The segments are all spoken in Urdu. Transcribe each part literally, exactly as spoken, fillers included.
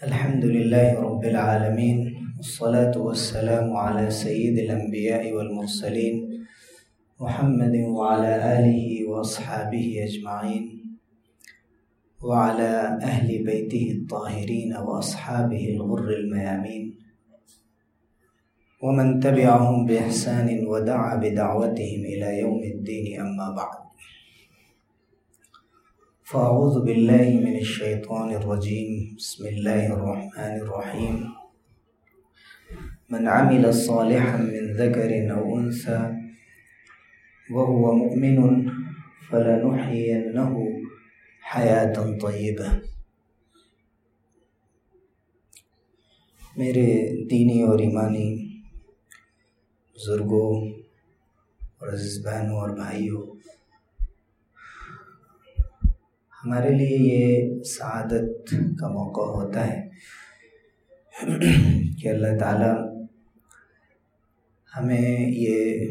الحمد لله رب العالمين والصلاة والسلام على سيد الأنبياء والمرسلين محمد وعلى آله وأصحابه أجمعين وعلى أهل بيته الطاهرين وأصحابه الغر الميامين ومن تبعهم بإحسان ودعا بدعوتهم إلى يوم الدين. أما بعد، فأعوذ بالله من الشيطان الرجيم. بسم الله الرحمن الرحيم. من عمل صالحا من ذكر أو أنثى وهو مؤمن فلنحيينه حياة طيبة. میرے دینی اور ایمانی بزرگوں اور عزیز بہنوں اور بھائیوں، ہمارے لیے یہ سعادت کا موقع ہوتا ہے کہ اللہ تعالیٰ ہمیں یہ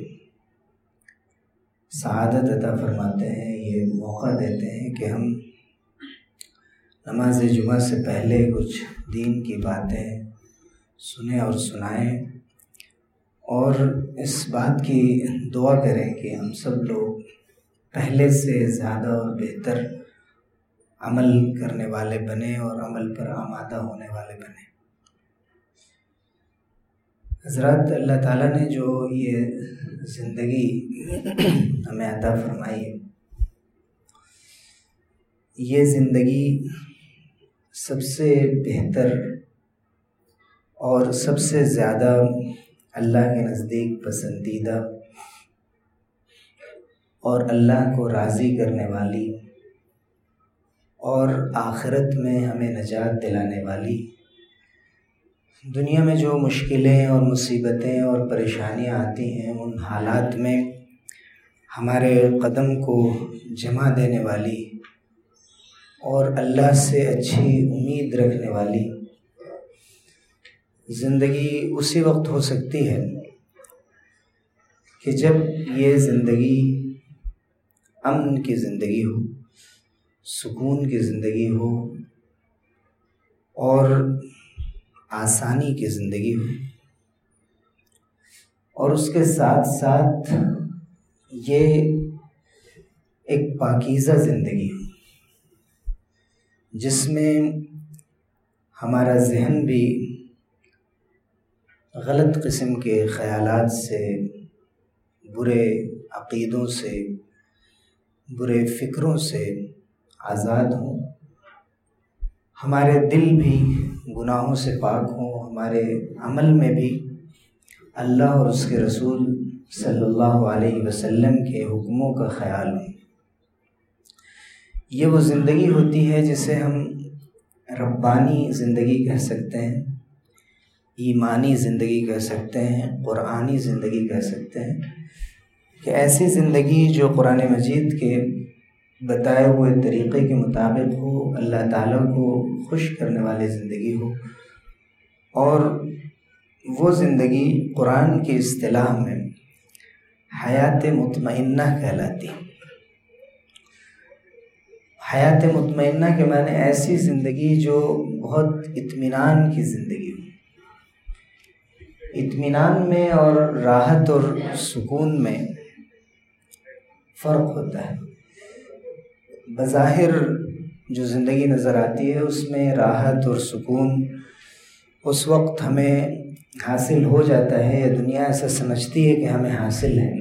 سعادت عطا فرماتے ہیں، یہ موقع دیتے ہیں کہ ہم نماز جمعہ سے پہلے کچھ دین کی باتیں سنیں اور سنائیں، اور اس بات کی دعا کریں کہ ہم سب لوگ پہلے سے زیادہ اور بہتر عمل کرنے والے بنیں اور عمل پر آمادہ ہونے والے بنیں۔ حضرات، اللہ تعالیٰ نے جو یہ زندگی ہمیں عطا فرمائی ہے، یہ زندگی سب سے بہتر اور سب سے زیادہ اللہ کے نزدیک پسندیدہ اور اللہ کو راضی کرنے والی اور آخرت میں ہمیں نجات دلانے والی، دنیا میں جو مشکلیں اور مصیبتیں اور پریشانیاں آتی ہیں ان حالات میں ہمارے قدم کو جما دینے والی اور اللہ سے اچھی امید رکھنے والی زندگی اسی وقت ہو سکتی ہے کہ جب یہ زندگی امن کی زندگی ہو، سکون کی زندگی ہو اور آسانی کی زندگی ہو، اور اس کے ساتھ ساتھ یہ ایک پاکیزہ زندگی ہو جس میں ہمارا ذہن بھی غلط قسم کے خیالات سے، برے عقیدوں سے، برے فکروں سے آزاد ہوں، ہمارے دل بھی گناہوں سے پاک ہوں، ہمارے عمل میں بھی اللہ اور اس کے رسول صلی اللہ علیہ وسلم کے حکموں کا خیال ہو۔ یہ وہ زندگی ہوتی ہے جسے ہم ربانی زندگی کہہ سکتے ہیں، ایمانی زندگی کہہ سکتے ہیں، قرآنی زندگی کہہ سکتے ہیں، کہ ایسی زندگی جو قرآن مجید کے بتائے ہوئے طریقے کے مطابق ہو، اللہ تعالیٰ کو خوش کرنے والی زندگی ہو، اور وہ زندگی قرآن کی اصطلاح میں حیات مطمئنہ کہلاتی ہے۔ حیات مطمئنہ کے معنی ایسی زندگی جو بہت اطمینان کی زندگی ہو۔ اطمینان میں اور راحت اور سکون میں فرق ہوتا ہے۔ بظاہر جو زندگی نظر آتی ہے اس میں راحت اور سکون اس وقت ہمیں حاصل ہو جاتا ہے، یا دنیا ایسا سمجھتی ہے کہ ہمیں حاصل ہے،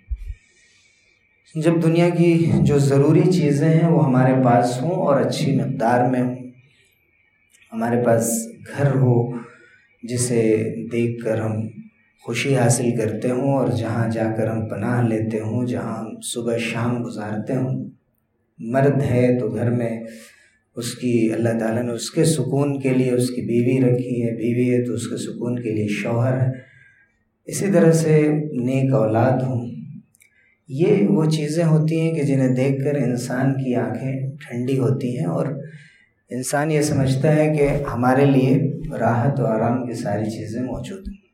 جب دنیا کی جو ضروری چیزیں ہیں وہ ہمارے پاس ہوں اور اچھی مقدار میں ہوں، ہمارے پاس گھر ہو جسے دیکھ کر ہم خوشی حاصل کرتے ہوں، اور جہاں جا کر ہم پناہ لیتے ہوں، جہاں ہم صبح شام گزارتے ہوں۔ مرد ہے تو گھر میں اس کی اللہ تعالیٰ نے اس کے سکون کے لیے اس کی بیوی رکھی ہے، بیوی ہے تو اس کے سکون کے لیے شوہر ہے، اسی طرح سے نیک اولاد ہوں۔ یہ وہ چیزیں ہوتی ہیں کہ جنہیں دیکھ کر انسان کی آنکھیں ٹھنڈی ہوتی ہیں، اور انسان یہ سمجھتا ہے کہ ہمارے لیے راحت و آرام کی ساری چیزیں موجود ہیں۔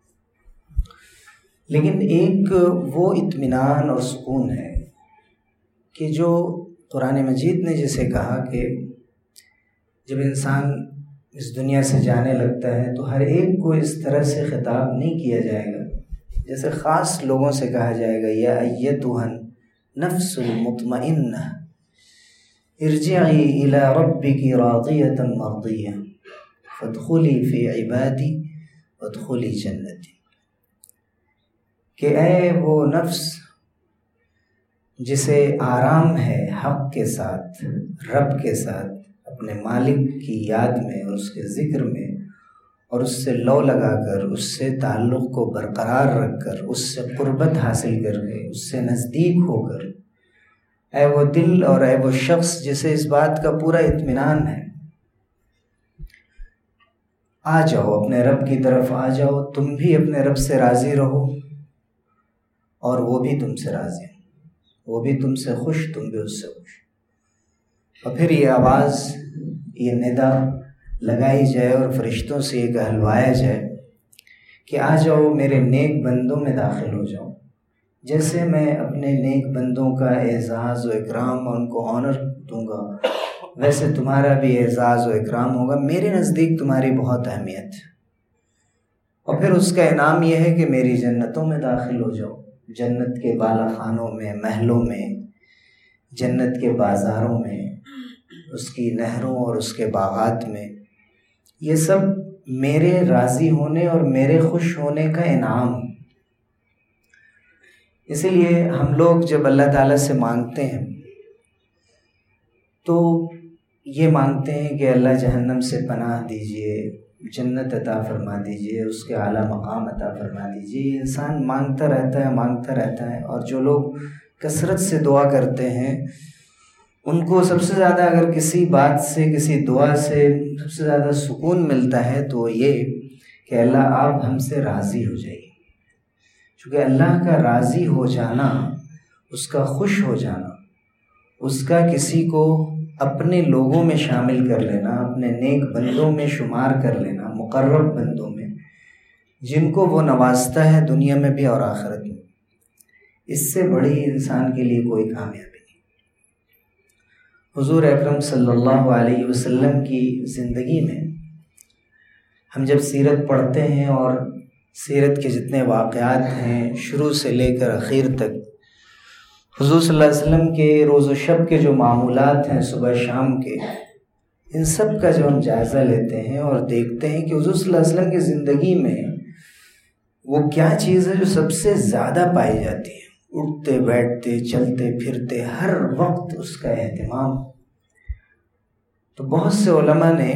لیکن ایک وہ اطمینان اور سکون ہے کہ جو قرآن مجید نے جسے کہا کہ جب انسان اس دنیا سے جانے لگتا ہے تو ہر ایک کو اس طرح سے خطاب نہیں کیا جائے گا جیسے خاص لوگوں سے کہا جائے گا یا ایتھا النفس المطمئنہ ارجعی الی ربک راضیۃ مرضیہ فادخلی فی عبادی وادخلی جنتی، کہ اے وہ نفس جسے آرام ہے حق کے ساتھ، رب کے ساتھ، اپنے مالک کی یاد میں اور اس کے ذکر میں، اور اس سے لو لگا کر، اس سے تعلق کو برقرار رکھ کر، اس سے قربت حاصل کر کے، اس سے نزدیک ہو کر، اے وہ دل اور اے وہ شخص جسے اس بات کا پورا اطمینان ہے، آ جاؤ اپنے رب کی طرف، آ جاؤ، تم بھی اپنے رب سے راضی رہو اور وہ بھی تم سے راضی ہے، وہ بھی تم سے خوش، تم بھی اس سے خوش۔ اور پھر یہ آواز، یہ ندا لگائی جائے اور فرشتوں سے یہ کہلوایا جائے کہ آ جاؤ میرے نیک بندوں میں داخل ہو جاؤ، جیسے میں اپنے نیک بندوں کا اعزاز و اکرام اور ان کو آنر دوں گا، ویسے تمہارا بھی اعزاز و اکرام ہوگا، میرے نزدیک تمہاری بہت اہمیت ہے۔ اور پھر اس کا انعام یہ ہے کہ میری جنتوں میں داخل ہو جاؤ، جنت کے بالا خانوں میں، محلوں میں، جنت کے بازاروں میں، اس کی نہروں اور اس کے باغات میں، یہ سب میرے راضی ہونے اور میرے خوش ہونے کا انعام۔ اسی لیے ہم لوگ جب اللہ تعالیٰ سے مانگتے ہیں تو یہ مانگتے ہیں کہ اللہ جہنم سے پناہ دیجئے، جنت عطا فرما دیجئے، اس کے اعلیٰ مقام عطا فرما دیجئے۔ یہ انسان مانگتا رہتا ہے مانگتا رہتا ہے اور جو لوگ کثرت سے دعا کرتے ہیں ان کو سب سے زیادہ اگر کسی بات سے، کسی دعا سے سب سے زیادہ سکون ملتا ہے تو یہ کہ اللہ آپ ہم سے راضی ہو جائیے، چونکہ اللہ کا راضی ہو جانا، اس کا خوش ہو جانا، اس کا کسی کو اپنے لوگوں میں شامل کر لینا، اپنے نیک بندوں میں شمار کر لینا، مقرب بندوں میں، جن کو وہ نوازتا ہے دنیا میں بھی اور آخرت میں، اس سے بڑی انسان کے لیے کوئی کامیابی نہیں۔ حضور اکرم صلی اللہ علیہ وسلم کی زندگی میں ہم جب سیرت پڑھتے ہیں اور سیرت کے جتنے واقعات ہیں شروع سے لے کر اخیر تک، حضور صلی اللہ علیہ وسلم کے روز و شب کے جو معمولات ہیں صبح شام کے، ان سب کا جو ہم جائزہ لیتے ہیں اور دیکھتے ہیں کہ حضور صلی اللہ علیہ وسلم کی زندگی میں وہ کیا چیز ہے جو سب سے زیادہ پائی جاتی ہے، اٹھتے بیٹھتے چلتے پھرتے ہر وقت اس کا اہتمام۔ تو بہت سے علماء نے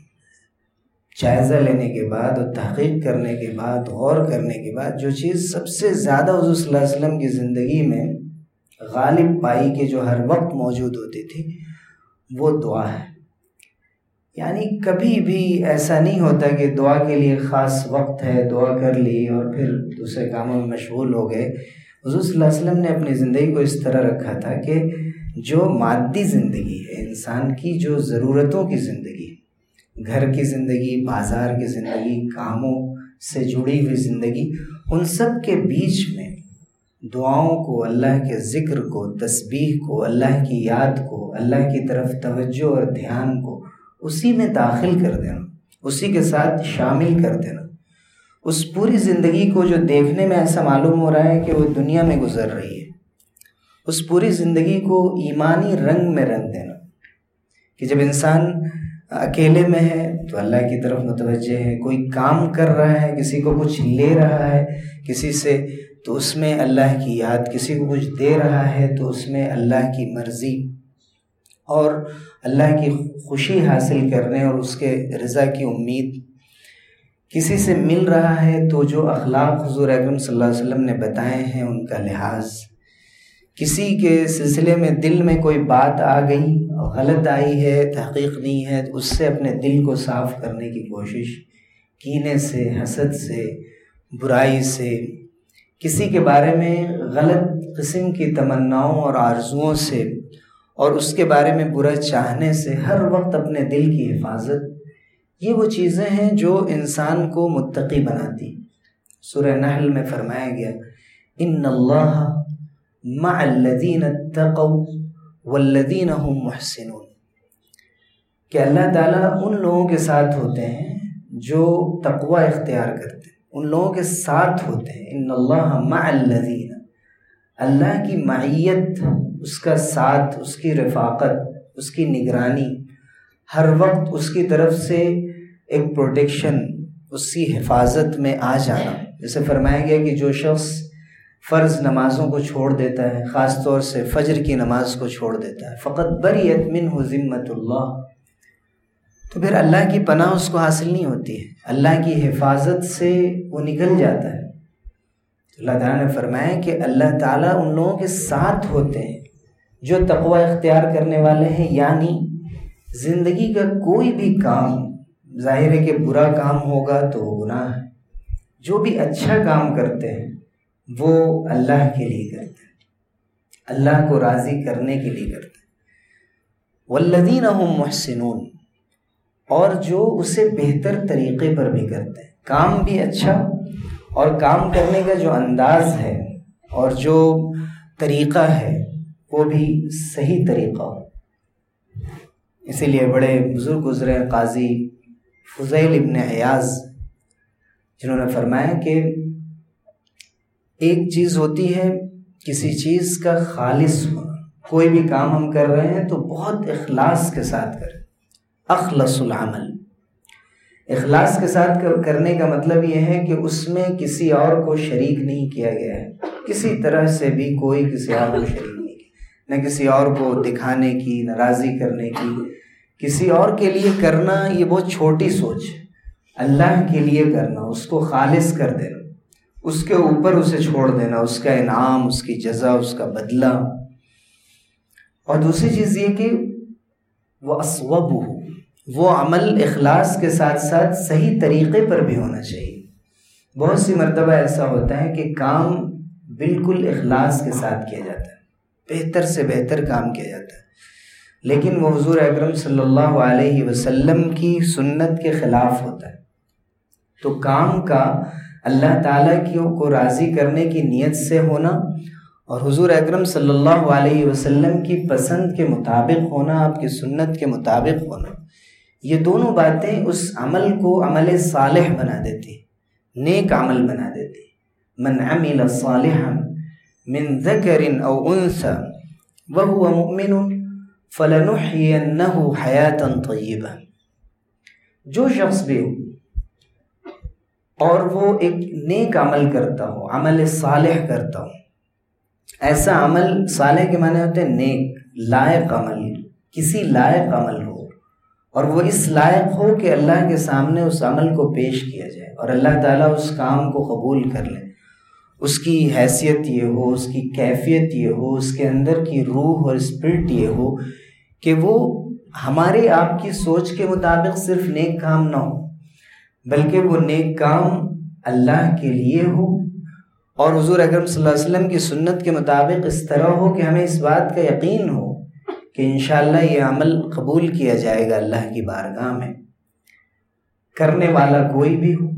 جائزہ لینے کے بعد اور تحقیق کرنے کے بعد، غور کرنے کے بعد، جو چیز سب سے زیادہ حضور صلی اللہ علیہ وسلم کی زندگی میں غالب پائی کہ جو ہر وقت موجود ہوتی تھی، وہ دعا ہے۔ یعنی کبھی بھی ایسا نہیں ہوتا کہ دعا کے لیے خاص وقت ہے، دعا کر لی اور پھر دوسرے کاموں میں مشغول ہو گئے۔ حضور صلی اللہ علیہ وسلم نے اپنی زندگی کو اس طرح رکھا تھا کہ جو مادی زندگی ہے، انسان کی جو ضرورتوں کی زندگی، گھر کی زندگی، بازار کی زندگی، کاموں سے جڑی ہوئی زندگی، ان سب کے بیچ میں دعاؤں کو، اللہ کے ذکر کو، تسبیح کو، اللہ کی یاد کو، اللہ کی طرف توجہ اور دھیان کو اسی میں داخل کر دینا، اسی کے ساتھ شامل کر دینا۔ اس پوری زندگی کو جو دیکھنے میں ایسا معلوم ہو رہا ہے کہ وہ دنیا میں گزر رہی ہے، اس پوری زندگی کو ایمانی رنگ میں رنگ دینا، کہ جب انسان اکیلے میں ہے تو اللہ کی طرف متوجہ ہے، کوئی کام کر رہا ہے، کسی کو کچھ لے رہا ہے کسی سے تو اس میں اللہ کی یاد، کسی کو کچھ دے رہا ہے تو اس میں اللہ کی مرضی اور اللہ کی خوشی حاصل کرنے اور اس کے رضا کی امید، کسی سے مل رہا ہے تو جو اخلاق حضور اکرم صلی اللہ علیہ وسلم نے بتائے ہیں ان کا لحاظ، کسی کے سلسلے میں دل میں کوئی بات آ گئی، غلط آئی ہے، تحقیق نہیں ہے، تو اس سے اپنے دل کو صاف کرنے کی کوشش، کینے سے، حسد سے، برائی سے، کسی کے بارے میں غلط قسم کی تمناؤں اور آرزوؤں سے اور اس کے بارے میں برا چاہنے سے، ہر وقت اپنے دل کی حفاظت، یہ وہ چیزیں ہیں جو انسان کو متقی بناتی۔ سورہ نحل میں فرمایا گیا ان اللہ مع الذین اتقوا والذین هم محسنون، کہ اللہ تعالیٰ ان لوگوں کے ساتھ ہوتے ہیں جو تقوی اختیار کرتے ہیں، ان لوگوں کے ساتھ ہوتے ہیں۔ ان اللہ مع الذین، اللہ کی معیت، اس کا ساتھ، اس کی رفاقت، اس کی نگرانی، ہر وقت اس کی طرف سے ایک پروٹیکشن، اس کی حفاظت میں آ جانا۔ جیسے فرمایا گیا کہ جو شخص فرض نمازوں کو چھوڑ دیتا ہے، خاص طور سے فجر کی نماز کو چھوڑ دیتا ہے، فقط بریت منہ ذمۃ اللہ، تو پھر اللہ کی پناہ اس کو حاصل نہیں ہوتی ہے، اللہ کی حفاظت سے وہ نکل جاتا ہے۔ اللہ تعالیٰ نے فرمایا کہ اللہ تعالیٰ ان لوگوں کے ساتھ ہوتے ہیں جو تقوی اختیار کرنے والے ہیں، یعنی زندگی کا کوئی بھی کام، ظاہر ہے کہ برا کام ہوگا تو وہ گناہ ہے، جو بھی اچھا کام کرتے ہیں وہ اللہ کے لیے کرتے ہیں، اللہ کو راضی کرنے کے لیے کرتے ہیں۔ والذین هم محسنون، اور جو اسے بہتر طریقے پر بھی کرتے ہیں، کام بھی اچھا، اور کام کرنے کا جو انداز ہے اور جو طریقہ ہے وہ بھی صحیح طریقہ ہو۔ اسی لیے بڑے بزرگ گزرے قاضی فضیل ابن عیاض، جنہوں نے فرمایا کہ ایک چیز ہوتی ہے کسی چیز کا خالص ہونا، کوئی بھی کام ہم کر رہے ہیں تو بہت اخلاص کے ساتھ کریں، اخلص العمل۔ اخلاص کے ساتھ کرنے کا مطلب یہ ہے کہ اس میں کسی اور کو شریک نہیں کیا گیا ہے، کسی طرح سے بھی کوئی کسی اور کو شریک نہیں کیا، نہ کسی اور کو دکھانے کی، نہ راضی کرنے کی، کسی اور کے لیے کرنا یہ بہت چھوٹی سوچ ہے۔ اللہ کے لیے کرنا، اس کو خالص کر دینا، اس کے اوپر اسے چھوڑ دینا، اس کا انعام، اس کی جزا، اس کا بدلہ۔ اور دوسری چیز یہ کہ وہ اصوب ہو، وہ عمل اخلاص کے ساتھ ساتھ صحیح طریقے پر بھی ہونا چاہیے۔ بہت سی مرتبہ ایسا ہوتا ہے کہ کام بالکل اخلاص کے ساتھ کیا جاتا ہے، بہتر سے بہتر کام کیا جاتا ہے، لیکن وہ حضور اکرم صلی اللہ علیہ وسلم کی سنت کے خلاف ہوتا ہے، تو کام کا اللہ تعالیٰ کی کو راضی کرنے کی نیت سے ہونا اور حضور اکرم صلی اللہ علیہ وسلم کی پسند کے مطابق ہونا، آپ کی سنت کے مطابق ہونا، یہ دونوں باتیں اس عمل کو عمل صالح بنا دیتی، نیک عمل بنا دیتی۔ من عمل صالحا من ذکر او انثى وهو مؤمن فلنحینہ حیاتا طیبہ، جو شخص بھی ہو اور وہ ایک نیک عمل کرتا ہو، عمل صالح کرتا ہو، ایسا عمل، صالح کے معنی ہوتے ہیں نیک، لائق عمل، کسی لائق عمل ہو، اور وہ اس لائق ہو کہ اللہ کے سامنے اس عمل کو پیش کیا جائے اور اللہ تعالیٰ اس کام کو قبول کر لے، اس کی حیثیت یہ ہو، اس کی کیفیت یہ ہو، اس کے اندر کی روح اور اسپرٹ یہ ہو کہ وہ ہمارے آپ کی سوچ کے مطابق صرف نیک کام نہ ہو، بلکہ وہ نیک کام اللہ کے لیے ہو اور حضور اکرم صلی اللہ علیہ وسلم کی سنت کے مطابق اس طرح ہو کہ ہمیں اس بات کا یقین ہو کہ انشاءاللہ یہ عمل قبول کیا جائے گا اللہ کی بارگاہ میں۔ کرنے والا کوئی بھی ہو،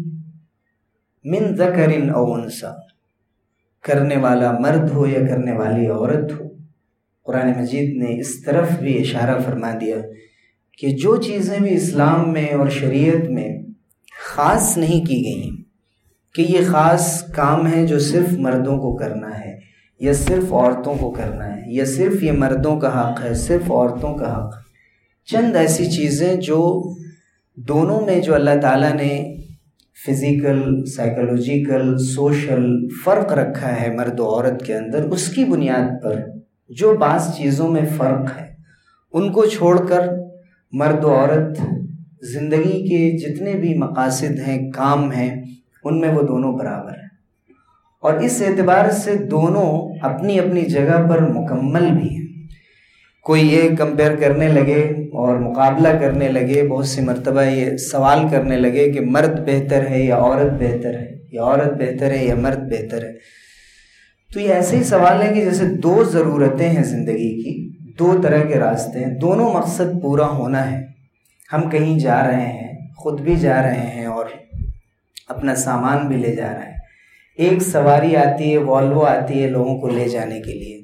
من ذکر او انثی، کرنے والا مرد ہو یا کرنے والی عورت ہو۔ قرآن مجید نے اس طرف بھی اشارہ فرما دیا کہ جو چیزیں بھی اسلام میں اور شریعت میں خاص نہیں کی گئیں کہ یہ خاص کام ہے جو صرف مردوں کو کرنا ہے یا صرف عورتوں کو کرنا ہے یا صرف یہ مردوں کا حق ہے، صرف عورتوں کا حق، چند ایسی چیزیں جو دونوں میں جو اللہ تعالیٰ نے فزیکل، سائیکولوجیکل، سوشل فرق رکھا ہے مرد و عورت کے اندر، اس کی بنیاد پر جو بعض چیزوں میں فرق ہے ان کو چھوڑ کر مرد و عورت زندگی کے جتنے بھی مقاصد ہیں، کام ہیں، ان میں وہ دونوں برابر ہیں، اور اس اعتبار سے دونوں اپنی اپنی جگہ پر مکمل بھی ہیں۔ کوئی یہ کمپیئر کرنے لگے اور مقابلہ کرنے لگے، بہت سی مرتبہ یہ سوال کرنے لگے کہ مرد بہتر ہے یا عورت بہتر ہے، یا عورت بہتر ہے یا مرد بہتر ہے، تو یہ ایسے ہی سوال ہے کہ جیسے دو ضرورتیں ہیں زندگی کی، دو طرح کے راستے ہیں، دونوں مقصد پورا ہونا ہے۔ ہم کہیں جا رہے ہیں، خود بھی جا رہے ہیں اور اپنا سامان بھی لے جا رہے ہیں، ایک سواری آتی ہے، والوو آتی ہے لوگوں کو لے جانے کے لیے،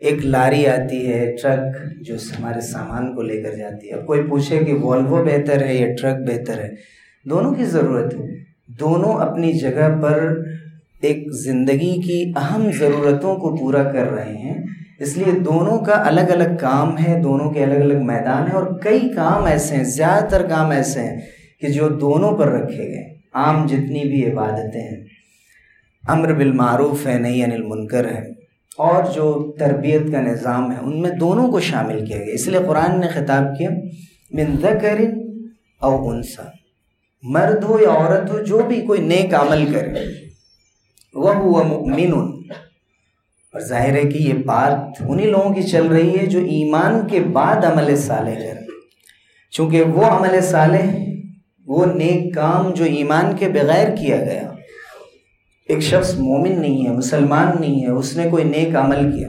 ایک لاری آتی ہے، ٹرک جو ہمارے سامان کو لے کر جاتی ہے. اب کوئی پوچھے کہ والوو بہتر ہے یا ٹرک بہتر ہے، دونوں کی ضرورت ہے. دونوں اپنی جگہ پر ایک زندگی کی اہم ضرورتوں کو پورا کر رہے ہیں، اس لیے دونوں کا الگ الگ کام ہے، دونوں کے الگ الگ میدان ہیں. اور کئی کام ایسے ہیں، زیادہ تر کام ایسے ہیں کہ جو دونوں پر رکھے گئے. عام جتنی بھی عبادتیں ہیں، امر بالمعروف ہے، نہی عن المنکر ہے، اور جو تربیت کا نظام ہے، ان میں دونوں کو شامل کیا گیا. اس لیے قرآن نے خطاب کیا من ذکر او انثی، مرد ہو یا عورت ہو، جو بھی کوئی نیک عمل کرے، وَهُوَ مُؤْمِنٌ. اور ظاہر ہے کہ یہ بات انہی لوگوں کی چل رہی ہے جو ایمان کے بعد عمل صالح کریں، چونکہ وہ عمل صالح، وہ نیک کام جو ایمان کے بغیر کیا گیا. ایک شخص مومن نہیں ہے، مسلمان نہیں ہے، اس نے کوئی نیک عمل کیا،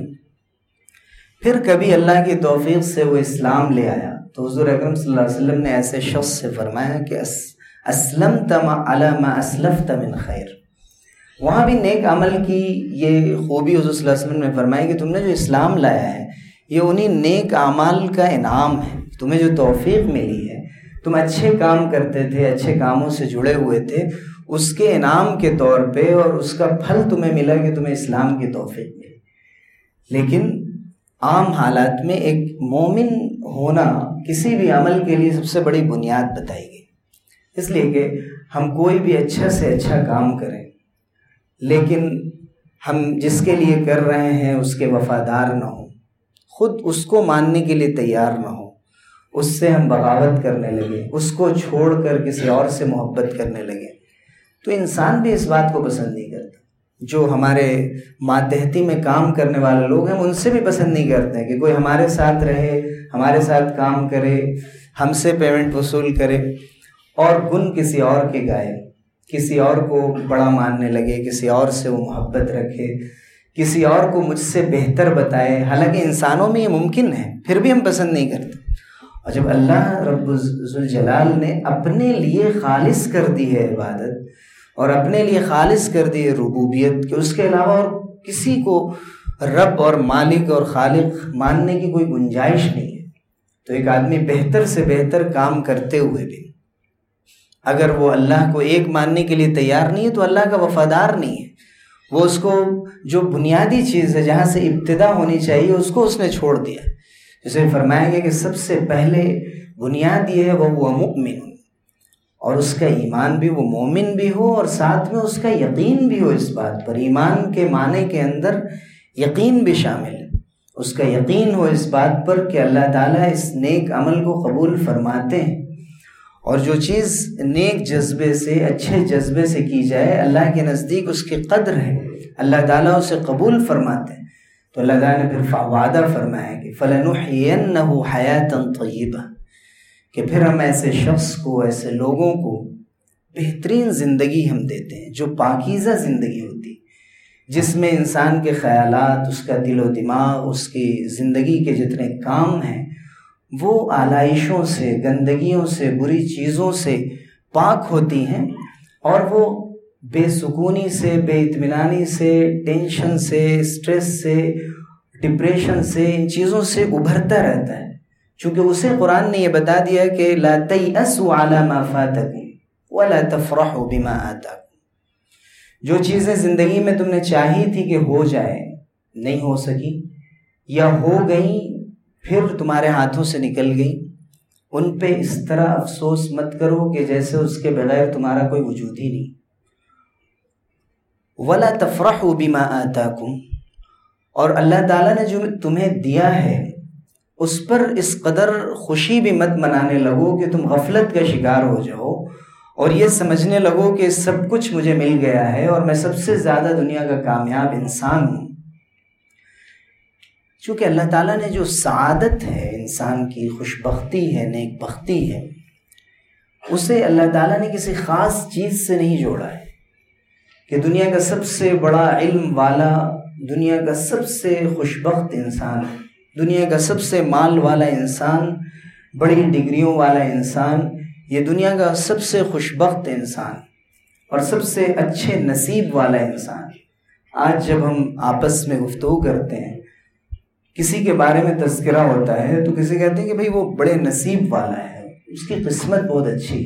پھر کبھی اللہ کی توفیق سے وہ اسلام لے آیا، تو حضور اکرم صلی اللہ علیہ وسلم نے ایسے شخص سے فرمایا کہ اسلمت علی ما اسلفت من خیر. وہاں بھی نیک عمل کی یہ خوبی حضور صلی اللہ علیہ وسلم نے فرمائی کہ تم نے جو اسلام لایا ہے یہ انہی نیک اعمال کا انعام ہے. تمہیں جو توفیق ملی ہے، تم اچھے کام کرتے تھے، اچھے کاموں سے جڑے ہوئے تھے، اس کے انعام کے طور پہ، اور اس کا پھل تمہیں ملا کہ تمہیں اسلام کی توفیق ملی. لیکن عام حالات میں ایک مومن ہونا کسی بھی عمل کے لیے سب سے بڑی بنیاد بتائی گئی. اس لیے کہ ہم کوئی بھی اچھا سے اچھا کام کریں، لیکن ہم جس کے لیے کر رہے ہیں اس کے وفادار نہ ہوں، خود اس کو ماننے کے لیے تیار نہ ہوں، اس سے ہم بغاوت کرنے لگے، اس کو چھوڑ کر کسی اور سے محبت کرنے لگے، تو انسان بھی اس بات کو پسند نہیں کرتا. جو ہمارے ماتحتی میں کام کرنے والے لوگ ہیں، ان سے بھی پسند نہیں کرتے ہیں کہ کوئی ہمارے ساتھ رہے، ہمارے ساتھ کام کرے، ہم سے پیمنٹ وصول کرے، اور گن کسی اور کے گائے، کسی اور کو بڑا ماننے لگے، کسی اور سے وہ محبت رکھے، کسی اور کو مجھ سے بہتر بتائے. حالانکہ انسانوں میں یہ ممکن ہے، پھر بھی ہم پسند نہیں کرتے. اور جب اللہ رب ذوالجلال نے اپنے لیے خالص کر دی ہے عبادت، اور اپنے لیے خالص کر دی ہے ربوبیت، کہ اس کے علاوہ اور کسی کو رب اور مالک اور خالق ماننے کی کوئی گنجائش نہیں ہے، تو ایک آدمی بہتر سے بہتر کام کرتے ہوئے بھی اگر وہ اللہ کو ایک ماننے کے لیے تیار نہیں ہے تو اللہ کا وفادار نہیں ہے. وہ اس کو جو بنیادی چیز ہے، جہاں سے ابتدا ہونی چاہیے، اس کو اس نے چھوڑ دیا. جسے فرمایا گیا کہ سب سے پہلے بنیاد یہ ہے وہ مؤمن، اور اس کا ایمان بھی، وہ مومن بھی ہو، اور ساتھ میں اس کا یقین بھی ہو اس بات پر. ایمان کے معنی کے اندر یقین بھی شامل ہے. اس کا یقین ہو اس بات پر کہ اللہ تعالیٰ اس نیک عمل کو قبول فرماتے ہیں، اور جو چیز نیک جذبے سے، اچھے جذبے سے کی جائے، اللہ کے نزدیک اس کی قدر ہے، اللہ تعالیٰ اسے قبول فرماتے ہیں. تو اللہ تعالیٰ نے پھر وعدہ فرمایا کہ فَلَنُحْيِيَنَّهُ حَيَاةً طَيِّبَةً، کہ پھر ہم ایسے شخص کو، ایسے لوگوں کو بہترین زندگی ہم دیتے ہیں، جو پاکیزہ زندگی ہوتی، جس میں انسان کے خیالات، اس کا دل و دماغ، اس کی زندگی کے جتنے کام ہیں، وہ آلائشوں سے، گندگیوں سے، بری چیزوں سے پاک ہوتی ہیں، اور وہ بے سکونی سے، بے اطمینانی سے، ٹینشن سے، اسٹریس سے، ڈپریشن سے، ان چیزوں سے ابھرتا رہتا ہے. چونکہ اسے قرآن نے یہ بتا دیا کہ لا تیأسوا علی ما فاتکم ولا تفرحوا بما آتاکم. جو چیزیں زندگی میں تم نے چاہی تھی کہ ہو جائے، نہیں ہو سکی، یا ہو گئیں پھر تمہارے ہاتھوں سے نکل گئی، ان پہ اس طرح افسوس مت کرو کہ جیسے اس کے بغیر تمہارا کوئی وجود ہی نہیں. وَلَا تَفْرَحُوا بِمَا آتَاكُمْ، اور اللہ تعالیٰ نے جو تمہیں دیا ہے اس پر اس قدر خوشی بھی مت منانے لگو کہ تم غفلت کا شکار ہو جاؤ اور یہ سمجھنے لگو کہ سب کچھ مجھے مل گیا ہے اور میں سب سے زیادہ دنیا کا کامیاب انسان ہوں. چونکہ اللہ تعالیٰ نے جو سعادت ہے انسان کی، خوشبختی ہے، نیک بختی ہے، اسے اللہ تعالیٰ نے کسی خاص چیز سے نہیں جوڑا ہے کہ دنیا کا سب سے بڑا علم والا، دنیا کا سب سے خوشبخت انسان، دنیا کا سب سے مال والا انسان، بڑی ڈگریوں والا انسان، یہ دنیا کا سب سے خوشبخت انسان اور سب سے اچھے نصیب والا انسان. آج جب ہم آپس میں گفتگو کرتے ہیں کسی کے بارے میں تذکرہ ہوتا ہے تو کسی کہتے ہیں کہ بھئی وہ بڑے نصیب والا ہے، اس کی قسمت بہت اچھی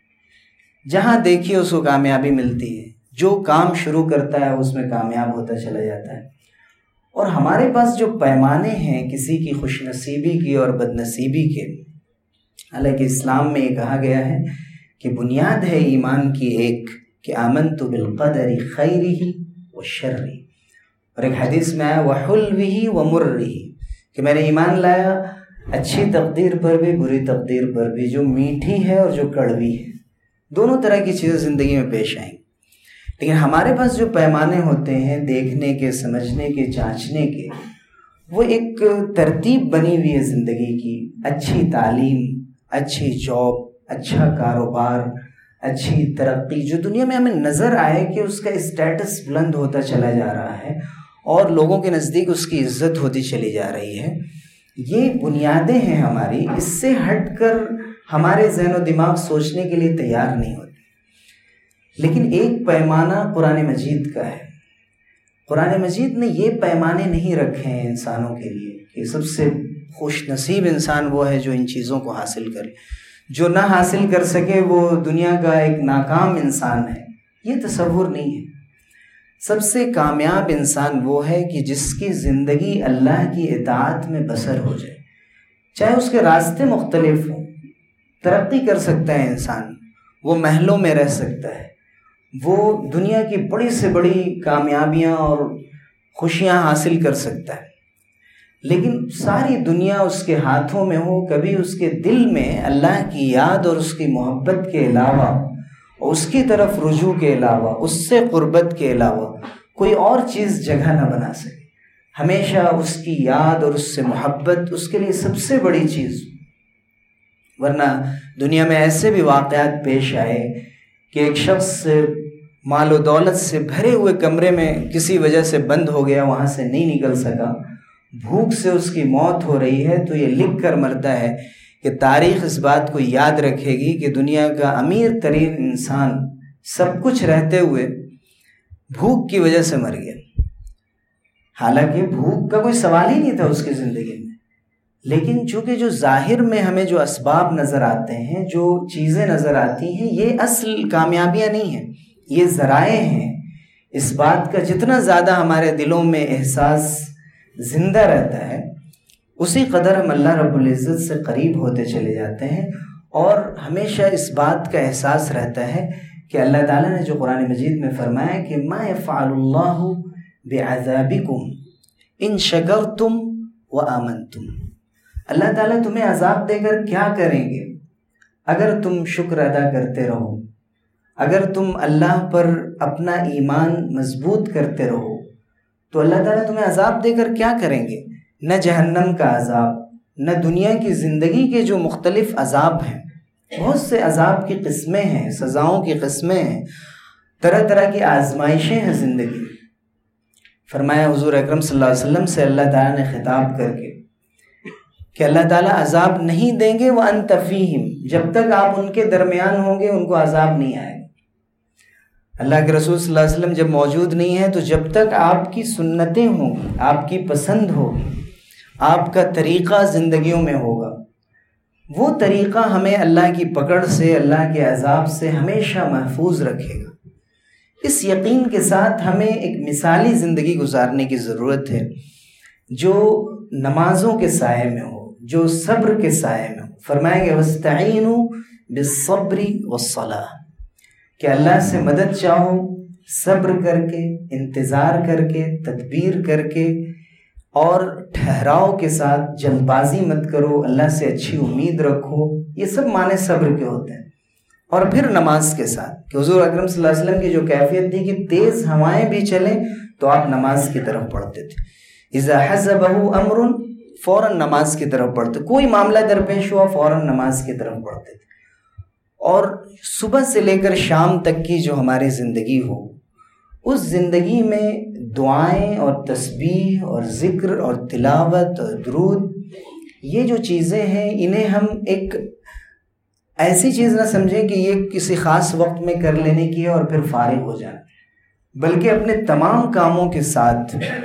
ہے، جہاں دیکھیے اس کو کامیابی ملتی ہے، جو کام شروع کرتا ہے اس میں کامیاب ہوتا چلا جاتا ہے۔ اور ہمارے پاس جو پیمانے ہیں کسی کی خوش نصیبی کی اور بد نصیبی کے، حالانکہ اسلام میں یہ کہا گیا ہے کہ بنیاد ہے ایمان کی ایک کہ آمنت بالقدر خیرہ وشرہ، اور ایک حدیث میں آیا وحلوہ ومرہ، کہ میں نے ایمان لایا اچھی تقدیر پر بھی بری تقدیر پر بھی، جو میٹھی ہے اور جو کڑوی ہے، دونوں طرح کی چیزیں زندگی میں پیش آئیں۔ لیکن ہمارے پاس جو پیمانے ہوتے ہیں دیکھنے کے، سمجھنے کے، جانچنے کے، وہ ایک ترتیب بنی ہوئی ہے زندگی کی، اچھی تعلیم، اچھی جاب، اچھا کاروبار، اچھی ترقی، جو دنیا میں ہمیں نظر آئے کہ اس کا اسٹیٹس بلند ہوتا چلا جا رہا ہے اور لوگوں کے نزدیک اس کی عزت ہوتی چلی جا رہی ہے، یہ بنیادیں ہیں ہماری۔ اس سے ہٹ کر ہمارے ذہن و دماغ سوچنے کے لیے تیار نہیں ہوتے۔ لیکن ایک پیمانہ قرآن مجید کا ہے، قرآن مجید نے یہ پیمانے نہیں رکھے ہیں انسانوں کے لیے کہ سب سے خوش نصیب انسان وہ ہے جو ان چیزوں کو حاصل کرے، جو نہ حاصل کر سکے وہ دنیا کا ایک ناکام انسان ہے، یہ تصور نہیں ہے۔ سب سے کامیاب انسان وہ ہے کہ جس کی زندگی اللہ کی اطاعت میں بسر ہو جائے، چاہے اس کے راستے مختلف ہوں، ترقی کر سکتا ہے انسان، وہ محلوں میں رہ سکتا ہے، وہ دنیا کی بڑی سے بڑی کامیابیاں اور خوشیاں حاصل کر سکتا ہے، لیکن ساری دنیا اس کے ہاتھوں میں ہو، کبھی اس کے دل میں اللہ کی یاد اور اس کی محبت کے علاوہ، اور اس کی طرف رجوع کے علاوہ، اس سے قربت کے علاوہ کوئی اور چیز جگہ نہ بنا سکے، ہمیشہ اس کی یاد اور اس سے محبت اس کے لیے سب سے بڑی چیز۔ ورنہ دنیا میں ایسے بھی واقعات پیش آئے کہ ایک شخص مال و دولت سے بھرے ہوئے کمرے میں کسی وجہ سے بند ہو گیا، وہاں سے نہیں نکل سکا، بھوک سے اس کی موت ہو رہی ہے، تو یہ لکھ کر مرتا ہے کہ تاریخ اس بات کو یاد رکھے گی کہ دنیا کا امیر ترین انسان سب کچھ رہتے ہوئے بھوک کی وجہ سے مر گیا۔ حالانکہ بھوک کا کوئی سوال ہی نہیں تھا اس کی زندگی میں، لیکن چونکہ جو ظاہر میں ہمیں جو اسباب نظر آتے ہیں، جو چیزیں نظر آتی ہیں، یہ اصل کامیابیاں نہیں ہیں، یہ ذرائع ہیں۔ اس بات کا جتنا زیادہ ہمارے دلوں میں احساس زندہ رہتا ہے، اسی قدر ہم اللہ رب العزت سے قریب ہوتے چلے جاتے ہیں، اور ہمیشہ اس بات کا احساس رہتا ہے کہ اللہ تعالیٰ نے جو قرآن مجید میں فرمایا کہ ما یفعل اللہ بعذابکم ان شکرتم وآمنتم، اللہ تعالیٰ تمہیں عذاب دے کر کیا کریں گے اگر تم شکر ادا کرتے رہو، اگر تم اللہ پر اپنا ایمان مضبوط کرتے رہو، تو اللہ تعالیٰ تمہیں عذاب دے کر کیا کریں گے؟ نہ جہنم کا عذاب، نہ دنیا کی زندگی کے جو مختلف عذاب ہیں، بہت سے عذاب کی قسمیں ہیں، سزاؤں کی قسمیں ہیں، طرح طرح کی آزمائشیں ہیں زندگی میں۔ فرمایا حضور اکرم صلی اللہ علیہ وسلم سے اللہ تعالیٰ نے خطاب کر کے کہ اللہ تعالیٰ عذاب نہیں دیں گے وَأَنْتَ فِيهِمْ، جب تک آپ ان کے درمیان ہوں گے ان کو عذاب نہیں آئے گا۔ اللہ کے رسول صلی اللہ علیہ وسلم جب موجود نہیں ہیں تو جب تک آپ کی سنتیں ہوں گی، آپ کی پسند ہوگی، آپ کا طریقہ زندگیوں میں ہوگا، وہ طریقہ ہمیں اللہ کی پکڑ سے، اللہ کے عذاب سے ہمیشہ محفوظ رکھے گا۔ اس یقین کے ساتھ ہمیں ایک مثالی زندگی گزارنے کی ضرورت ہے جو نمازوں کے سائے میں ہو، جو صبر کے سائے میں ہو۔ فرمایا کہ وَاسْتَعِينُوا بِالصَّبْرِ وَالصَّلَاةِ، کہ اللہ سے مدد چاہو صبر کر کے، انتظار کر کے، تدبیر کر کے، اور ٹھہراؤ کے ساتھ، جلد بازی مت کرو، اللہ سے اچھی امید رکھو، یہ سب معنی صبر کے ہوتے ہیں۔ اور پھر نماز کے ساتھ کہ حضور اکرم صلی اللہ علیہ وسلم کی جو کیفیت تھی کہ تیز ہوائیں بھی چلیں تو آپ نماز کی طرف پڑھتے تھے، اذا حزبہ امر فوراً نماز کی طرف پڑھتے، کوئی معاملہ درپیش ہوا فوراً نماز کی طرف پڑھتے تھے۔ اور صبح سے لے کر شام تک کی جو ہماری زندگی ہو، اس زندگی میں دعائیں اور تسبیح اور ذکر اور تلاوت اور درود، یہ جو چیزیں ہیں انہیں ہم ایک ایسی چیز نہ سمجھیں کہ یہ کسی خاص وقت میں کر لینے کی ہے اور پھر فارغ ہو جائیں، بلکہ اپنے تمام کاموں کے ساتھ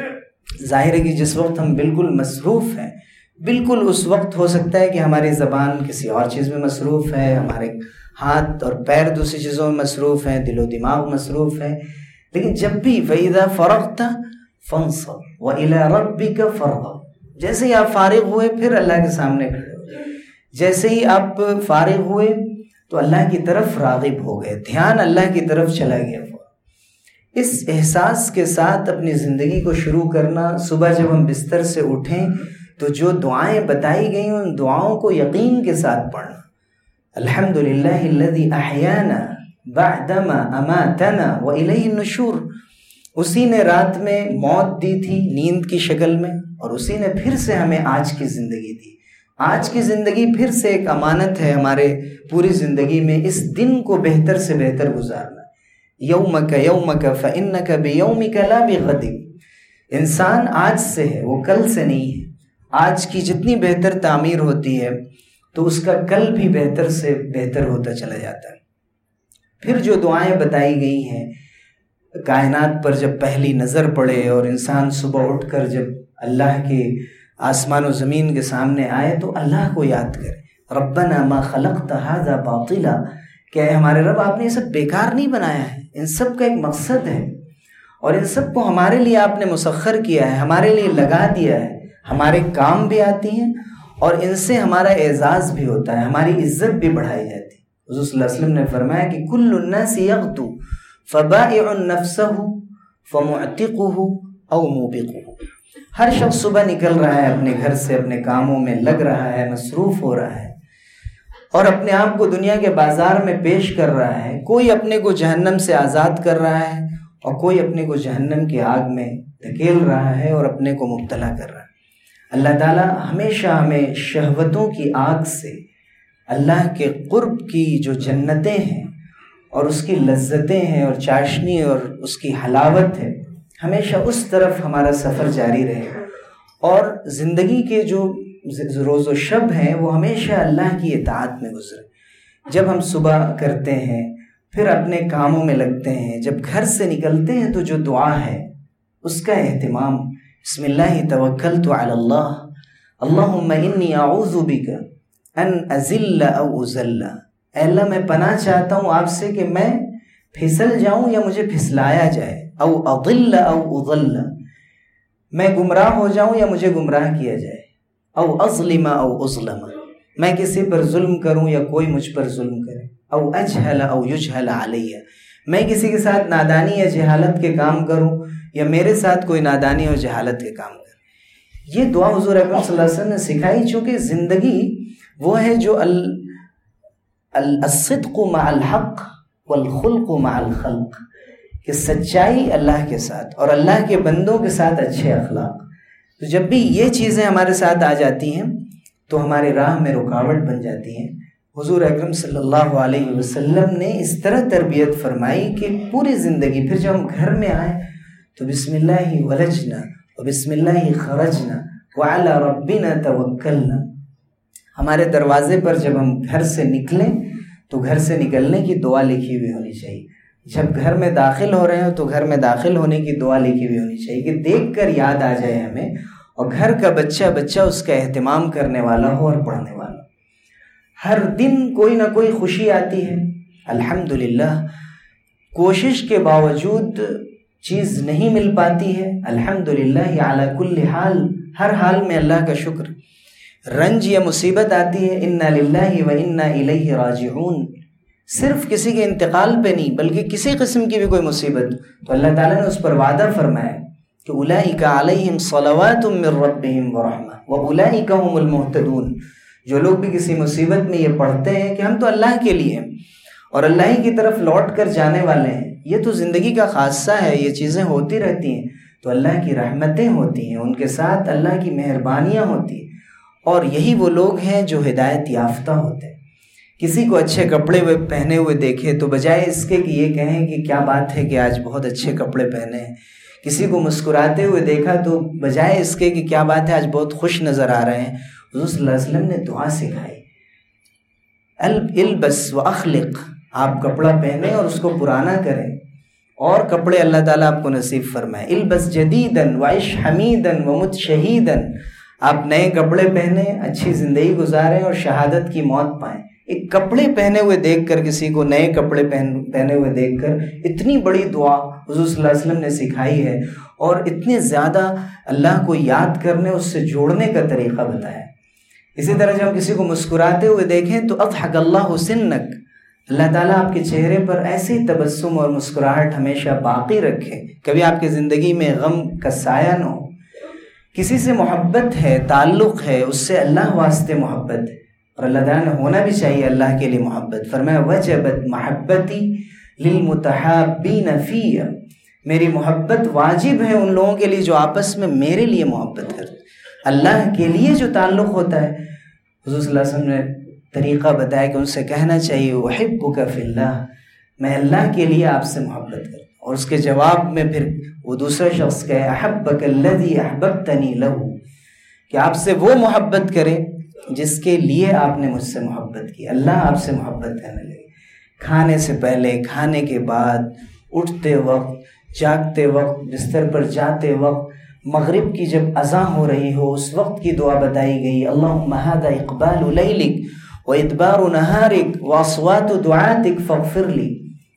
ظاہر ہے کہ جس وقت ہم بالکل مصروف ہیں، بالکل اس وقت ہو سکتا ہے کہ ہماری زبان کسی اور چیز میں مصروف ہے، ہمارے ہاتھ اور پیر دوسری چیزوں میں مصروف ہیں، دل و دماغ مصروف ہے، لیکن جب بھی وَإِذَا فَرَغْتَ فَانْصَبْ وَإِلَىٰ رَبِّكَ فَارْغَب، جیسے ہی آپ فارغ ہوئے پھر اللہ کے سامنے کھڑے ہو گئے، جیسے ہی آپ فارغ ہوئے تو اللہ کی طرف راغب ہو گئے، دھیان اللہ کی طرف چلا گیا۔ اس احساس کے ساتھ اپنی زندگی کو شروع کرنا، صبح جب ہم بستر سے اٹھیں تو جو دعائیں بتائی گئیں ان دعاؤں کو یقین کے ساتھ پڑھنا۔ الحمدللہ الذی احیانا بعدما اماتنا والیہ النشور، اسی نے رات میں موت دی تھی نیند کی شکل میں، اور اسی نے پھر سے ہمیں آج کی زندگی دی۔ آج کی زندگی پھر سے ایک امانت ہے ہمارے پوری زندگی میں، اس دن کو بہتر سے بہتر گزارنا۔ یومک یومک فانک بیومک لا بغدک، انسان آج سے ہے، وہ کل سے نہیں ہے۔ آج کی جتنی بہتر تعمیر ہوتی ہے تو اس کا کل بھی بہتر سے بہتر ہوتا چلا جاتا ہے۔ پھر جو دعائیں بتائی گئی ہیں، کائنات پر جب پہلی نظر پڑے اور انسان صبح اٹھ کر جب اللہ کے آسمان و زمین کے سامنے آئے تو اللہ کو یاد کرے، ربنا ما خلقت ھذا باطلا، کہ ہمارے رب آپ نے یہ سب بیکار نہیں بنایا ہے، ان سب کا ایک مقصد ہے، اور ان سب کو ہمارے لیے آپ نے مسخر کیا ہے، ہمارے لیے لگا دیا ہے، ہمارے کام بھی آتی ہیں اور ان سے ہمارا اعزاز بھی ہوتا ہے، ہماری عزت بھی بڑھائی جاتی ہے۔ حضور صلی اللہ علیہ وسلم نے فرمایا کہ کل الناس یغدو فبائع نفسہ فمعتقہ او موبقہ، ہر شخص صبح نکل رہا ہے اپنے گھر سے، اپنے کاموں میں لگ رہا ہے، مصروف ہو رہا ہے اور اپنے آپ کو دنیا کے بازار میں پیش کر رہا ہے۔ کوئی اپنے کو جہنم سے آزاد کر رہا ہے اور کوئی اپنے کو جہنم کی آگ میں دھکیل رہا ہے اور اپنے کو مبتلا کر رہا ہے۔ اللہ تعالیٰ ہمیشہ ہمیں شہوتوں کی آگ سے، اللہ کے قرب کی جو جنتیں ہیں اور اس کی لذتیں ہیں اور چاشنی اور اس کی حلاوت ہے، ہمیشہ اس طرف ہمارا سفر جاری رہے، اور زندگی کے جو روز و شب ہیں وہ ہمیشہ اللہ کی اطاعت میں گزرے۔ جب ہم صبح کرتے ہیں، پھر اپنے کاموں میں لگتے ہیں، جب گھر سے نکلتے ہیں تو جو دعا ہے اس کا اہتمام، بسم اللہ توکلت علی اللہ اللہم انی اعوذ بک ان ازل او ازل، اے اللہ میں پناہ چاہتا ہوں آپ سے کہ میں پھسل جاؤں یا مجھے پھسلایا جائے، او اضل او اضل، میں گمراہ ہو جاؤں یا مجھے گمراہ کیا جائے، او اظلم او اظلم، میں کسی پر ظلم کروں یا کوئی مجھ پر ظلم کرے، او اجہل او یجہل علی، میں کسی کے ساتھ نادانی یا جہالت کے کام کروں یا میرے ساتھ کوئی نادانی اور جہالت کے کام کرے۔ یہ دعا حضور اکرم صلی اللہ علیہ وسلم نے سکھائی، چونکہ زندگی وہ ہے جو الصدق مع الحق والخلق مع الخلق، کہ سچائی اللہ کے ساتھ اور اللہ کے بندوں کے ساتھ اچھے اخلاق۔ تو جب بھی یہ چیزیں ہمارے ساتھ آ جاتی ہیں تو ہمارے راہ میں رکاوٹ بن جاتی ہیں۔ حضور اکرم صلی اللہ علیہ وسلم نے اس طرح تربیت فرمائی کہ پوری زندگی، پھر جب ہم گھر میں آئیں تو بسم اللہ ولجنا و بسم اللہ خرجنا وعلی ربنا توکلنا، ہمارے دروازے پر جب ہم گھر سے نکلیں تو گھر سے نکلنے کی دعا لکھی ہوئی ہونی چاہیے، جب گھر میں داخل ہو رہے ہو تو گھر میں داخل ہونے کی دعا لکھی ہوئی ہونی چاہیے، کہ دیکھ کر یاد آ جائے ہمیں، اور گھر کا بچہ بچہ اس کا اہتمام کرنے والا ہو اور پڑھنے والا۔ ہر دن کوئی نہ کوئی خوشی آتی ہے، الحمدللہ، کوشش کے باوجود چیز نہیں مل پاتی ہے، الحمدللہ علی کل حال، ہر حال میں اللہ کا شکر۔ رنج یا مصیبت آتی ہے، انا للہ و انا الیہ راجعون، صرف کسی کے انتقال پہ نہیں بلکہ کسی قسم کی بھی کوئی مصیبت تو اللہ تعالیٰ نے اس پر وعدہ فرمایا کہ اولئک علیہم صلوات من ربہم ورحمہ واولئک هم المہتدون، جو لوگ بھی کسی مصیبت میں یہ پڑھتے ہیں کہ ہم تو اللہ کے لیے ہیں اور اللہ ہی کی طرف لوٹ کر جانے والے ہیں، یہ تو زندگی کا خاصہ ہے، یہ چیزیں ہوتی رہتی ہیں، تو اللہ کی رحمتیں ہوتی ہیں، ان کے ساتھ اللہ کی مہربانیاں ہوتی ہیں، اور یہی وہ لوگ ہیں جو ہدایت یافتہ ہوتے ہیں۔ کسی کو اچھے کپڑے پہنے ہوئے دیکھے تو بجائے اس کے کہ یہ کہیں کہ کیا بات ہے کہ آج بہت اچھے کپڑے پہنے ہیں، کسی کو مسکراتے ہوئے دیکھا تو بجائے اس کے کہ کیا بات ہے آج بہت خوش نظر آ رہے ہیں، حضور صلی اللہ علیہ وسلم نے دعا سکھائی، البس و اخلق، آپ کپڑا پہنیں اور اس کو پرانا کریں، اور کپڑے اللہ تعالیٰ آپ کو نصیب فرمائے. البس جدیدن وعش حمیدن ومت شہیدن. آپ نئے کپڑے پہنیں، اچھی زندگی گزاریں اور شہادت کی موت پائیں. ایک کپڑے پہنے ہوئے دیکھ کر، کسی کو نئے کپڑے پہن پہنے ہوئے دیکھ کر اتنی بڑی دعا حضور صلی اللہ علیہ وسلم نے سکھائی ہے، اور اتنے زیادہ اللہ کو یاد کرنے، اس سے جوڑنے کا طریقہ بتایا. اسی طرح جب ہم کسی کو مسکراتے ہوئے دیکھیں تو اضحک اللہ سنک، اللہ تعالیٰ آپ کے چہرے پر ایسی تبسم اور مسکراہٹ ہمیشہ باقی رکھے، کبھی آپ کی زندگی میں غم کا سایہ نہ ہو. کسی سے محبت ہے، تعلق ہے، اس سے اللہ واسطے محبت ہے، اور اللہ تعالیٰ نے ہونا بھی چاہیے اللہ کے لیے محبت. فرمایا وجبت محبتی للمتحابین فی، میری محبت واجب ہے ان لوگوں کے لیے جو آپس میں میرے لیے محبت کرتے. اللہ کے لیے جو تعلق ہوتا ہے، حضور صلی اللہ علیہ وسلم نے طریقہ بتایا کہ ان سے کہنا چاہیے احبک فی اللہ، میں اللہ کے لیے آپ سے محبت کرتا ہوں. اور اس کے جواب میں پھر وہ دوسرا شخص کہے احبک الذی احببتنی لہ، کہ آپ سے وہ محبت کرے جس کے لیے آپ نے مجھ سے محبت کی. اللہ آپ سے محبت کرنے لگے. کھانے سے پہلے، کھانے کے بعد، اٹھتے وقت، جاگتے وقت، بستر پر جاتے وقت، مغرب کی جب اذان ہو رہی ہو اس وقت کی دعا بتائی گئی. اللہم ھذا اقبال لیلک وادبار نہارک واصوات دعاتک فاغفر لی.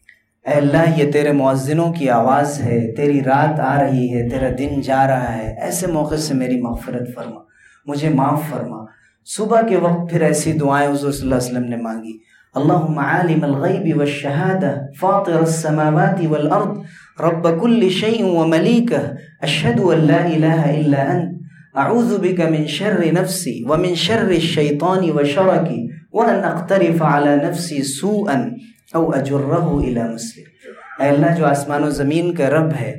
اے اللہ یہ تیرے مؤذنوں کی آواز ہے، تیری رات آ رہی ہے، تیرا دن جا رہا ہے، ایسے موقع سے میری مغفرت فرما، مجھے معاف فرما. صبح کے وقت پھر ایسی دعائیں حضور صلی اللہ علیہ وسلم نے مانگی. اللہم عالم الغیب والشہادہ فاطر السماوات والارض رب کل شیء وملیکہ اشہد ان لا الہ الا انت اعوذ بک من شر نفسی ومن شر الشیطان وشرکی وان اقترف علی نفسی سوءا او اجرہ الی مسلم. اے اللہ جو آسمان و زمین کا رب ہے،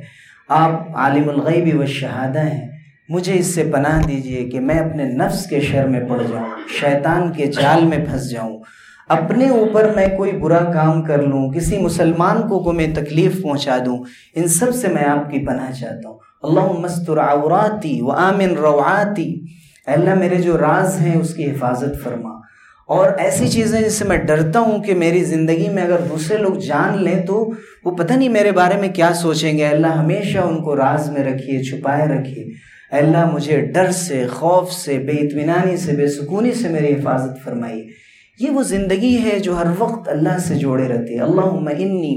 آپ عالم الغیب والشہادہ ہیں، مجھے اس سے پناہ دیجئے کہ میں اپنے نفس کے شر میں پڑ جاؤں، شیطان کے جال میں پھنس جاؤں، اپنے اوپر میں کوئی برا کام کر لوں، کسی مسلمان کو کو میں تکلیف پہنچا دوں. ان سب سے میں آپ کی پناہ چاہتا ہوں. اللہم استر عوراتی وآمن روعاتی. اے اللہ میرے جو راز ہیں اس کی حفاظت فرما، اور ایسی چیزیں جس سے میں ڈرتا ہوں کہ میری زندگی میں اگر دوسرے لوگ جان لیں تو وہ پتہ نہیں میرے بارے میں کیا سوچیں گے. اللہ ہمیشہ ان کو راز میں رکھیے، چھپائے رکھیے. اے اللہ مجھے ڈر سے، خوف سے، بے اطمینانی سے، بے سکونی سے میری حفاظت فرمائیے. یہ وہ زندگی ہے جو ہر وقت اللہ سے جوڑے رہتی ہے. اللہم انی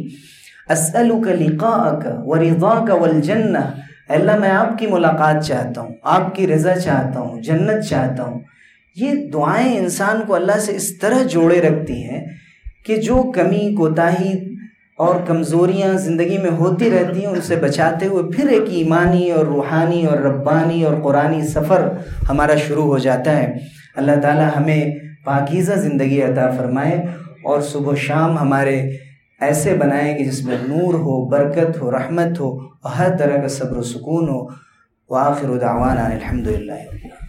اسألک لقاءک ورضاک والجنہ. اے اللہ میں آپ کی ملاقات چاہتا ہوں، آپ کی رضا چاہتا ہوں، جنت چاہتا ہوں. یہ دعائیں انسان کو اللہ سے اس طرح جوڑے رکھتی ہیں کہ جو کمی، کوتاہی اور کمزوریاں زندگی میں ہوتی رہتی ہیں ان سے بچاتے ہوئے پھر ایک ایمانی اور روحانی اور ربانی اور قرآنی سفر ہمارا شروع ہو جاتا ہے. اللہ تعالی ہمیں پاکیزہ زندگی عطا فرمائے اور صبح و شام ہمارے ایسے بنائے کہ جس میں نور ہو، برکت ہو، رحمت ہو اور ہر طرح کا صبر و سکون ہو. وآخر دعوانا الحمدللہ.